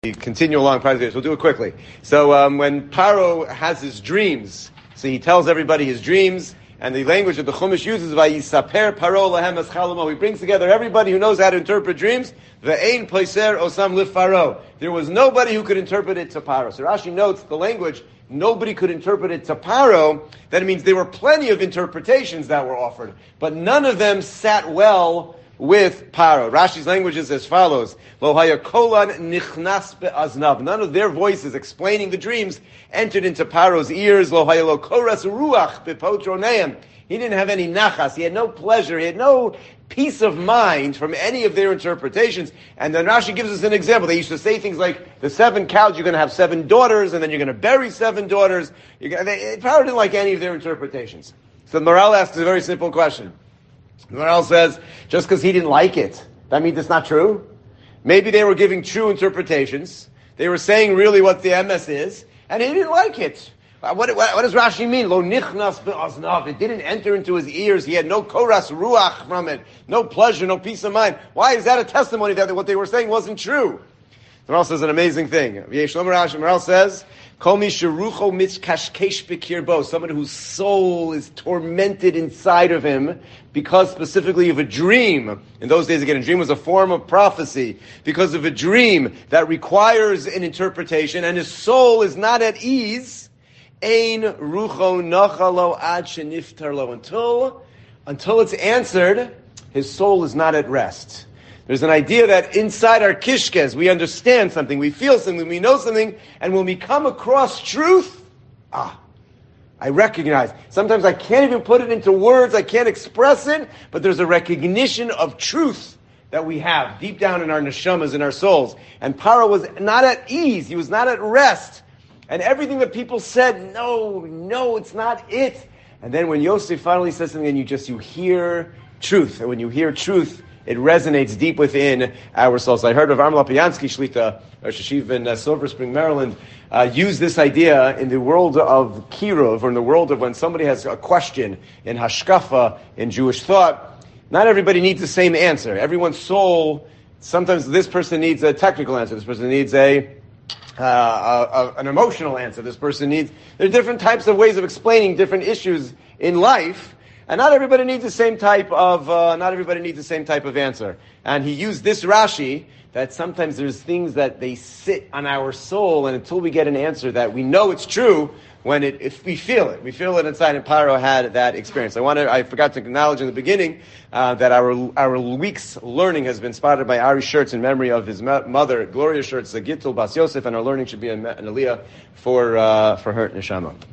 continue along. We'll do it quickly. So when Paro has his dreams, so he tells everybody his dreams, and the language that the Chumash uses, Vayisaper Paro lahem es chalamo. He brings together everybody who knows how to interpret dreams. Ve'ein poiser osam lifaro. There was nobody who could interpret it to Paro. So Rashi notes the language, nobody could interpret it to Paro. That means there were plenty of interpretations that were offered, but none of them sat well with Paro. Rashi's language is as follows: Lo haya kolan nichnas be'aznav. None of their voices explaining the dreams entered into Paro's ears. Lo haya lo koras ruach bepotroneim. He didn't have any nachas. He had no pleasure. He had no peace of mind from any of their interpretations. And then Rashi gives us an example. They used to say things like, the 7 cows, you're going to have 7 daughters, and then you're going to bury 7 daughters. Paro didn't like any of their interpretations. So the Maharal asks a very simple question. The Maharal says, just because he didn't like it, that means it's not true? Maybe they were giving true interpretations. They were saying really what the emes is, and he didn't like it. What does Rashi mean? Lo nichnas be'aznav. It didn't enter into his ears. He had no koras ruach from it. No pleasure, no peace of mind. Why is that a testimony that what they were saying wasn't true? The Maharal says an amazing thing. Maharal says, Kol mi sherucho mitkashkesh b'kirbo. Someone whose soul is tormented inside of him because specifically of a dream. In those days, again, a dream was a form of prophecy. Because of a dream that requires an interpretation, and his soul is not at ease. Ein rucho nachalo ad sheniftarlo. Until it's answered, his soul is not at rest. There's an idea that inside our kishkes, we understand something, we feel something, we know something, and when we come across truth, I recognize. Sometimes I can't even put it into words, I can't express it, but there's a recognition of truth that we have deep down in our neshamas, in our souls. And Paro was not at ease, he was not at rest. And everything that people said, no, it's not it. And then when Yosef finally says something, and you hear truth. And when you hear truth, it resonates deep within our souls. I heard of Armel Lopiansky, Shlita, Rosh Hashiv in Silver Spring, Maryland, use this idea in the world of Kiruv, or in the world of when somebody has a question in Hashkafa, in Jewish thought. Not everybody needs the same answer. Everyone's soul, sometimes this person needs a technical answer, this person needs an emotional answer. This person needs. There are different types of ways of explaining different issues in life, and not everybody needs the same type of. Not everybody needs the same type of answer. And he used this Rashi that sometimes there's things that they sit on our soul, and until we get an answer that we know it's true, if we feel it inside. And Paro had that experience. I forgot to acknowledge in the beginning that our week's learning has been spotted by Ari Schertz in memory of his mother, Gloria Schertz, the Gittul Bas Yosef, and our learning should be an aliyah for her neshama.